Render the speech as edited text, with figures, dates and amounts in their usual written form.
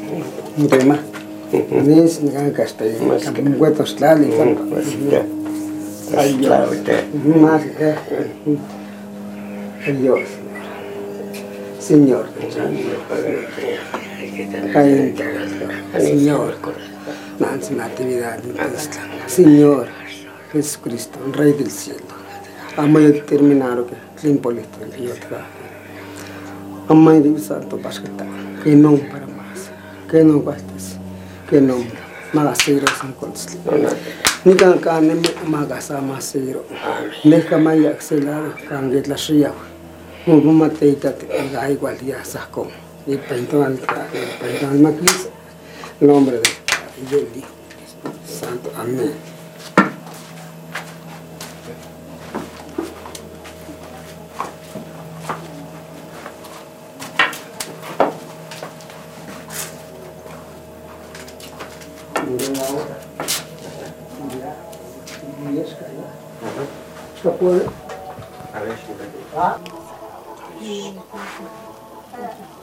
tema. Nis nga kastay kam huetos tlali kam. Ay más Dios. Señor. Señor. Natividad. Señor Jesucristo, Rey del cielo. Amo yo terminaron que simbolista yo trabajo. Amo yo santo pascual. Que no para más. Que no bastes. Que no magasero sin consli. Ni kan kan magasa masero. Ne kamay axelado kan get la shia. Mo mateita te ga igual ya saco. Y pintó al maquis. El nombre del Hijo Santo. Amén. A ver si